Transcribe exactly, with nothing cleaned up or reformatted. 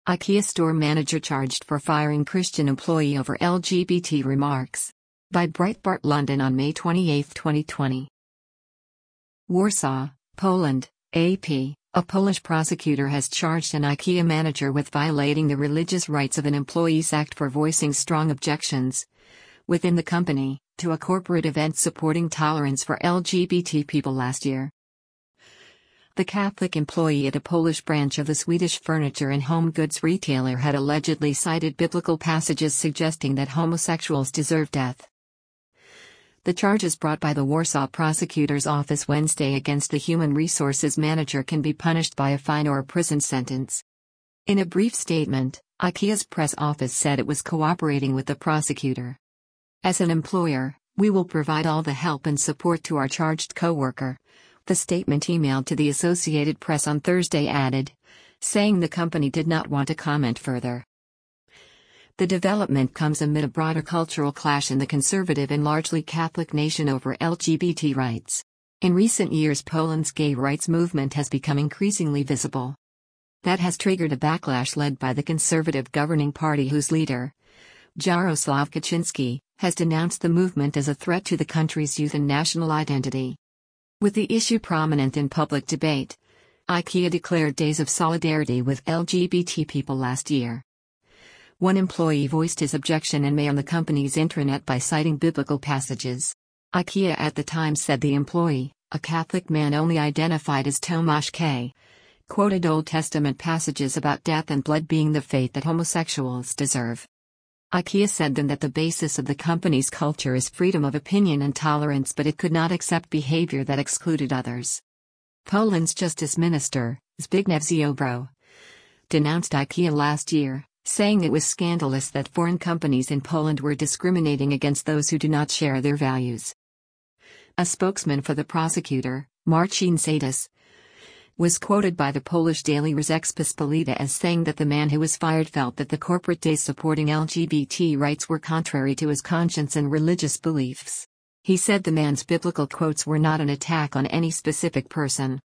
IKEA store manager charged for firing Christian employee over L G B T remarks. By Breitbart London on May twenty-eighth, twenty twenty. Warsaw, Poland, A P. A Polish prosecutor has charged an IKEA manager with violating the Religious Rights of an Employees Act for voicing strong objections within the company to a corporate event supporting tolerance for L G B T people last year. The Catholic employee at a Polish branch of the Swedish furniture and home goods retailer had allegedly cited biblical passages suggesting that homosexuals deserve death. The charges brought by the Warsaw prosecutor's office Wednesday against the human resources manager can be punished by a fine or a prison sentence. In a brief statement, IKEA's press office said it was cooperating with the prosecutor. As an employer, we will provide all the help and support to our charged co-worker, the statement emailed to the Associated Press on Thursday added, saying the company did not want to comment further. The development comes amid a broader cultural clash in the conservative and largely Catholic nation over L G B T rights. In recent years, Poland's gay rights movement has become increasingly visible. That has triggered a backlash led by the conservative governing party whose leader, Jarosław Kaczynski, has denounced the movement as a threat to the country's youth and national identity. With the issue prominent in public debate, IKEA declared days of solidarity with L G B T people last year. One employee voiced his objection in May on the company's intranet by citing biblical passages. IKEA at the time said the employee, a Catholic man only identified as Tomasz K., quoted Old Testament passages about death and blood being the fate that homosexuals deserve. IKEA said then that the basis of the company's culture is freedom of opinion and tolerance, but it could not accept behavior that excluded others. Poland's Justice Minister, Zbigniew Ziobro, denounced IKEA last year, saying it was scandalous that foreign companies in Poland were discriminating against those who do not share their values. A spokesman for the prosecutor, Marcin Sadis, was quoted by the Polish daily Rzeczpospolita as saying that the man who was fired felt that the corporate days supporting L G B T rights were contrary to his conscience and religious beliefs. He said the man's biblical quotes were not an attack on any specific person.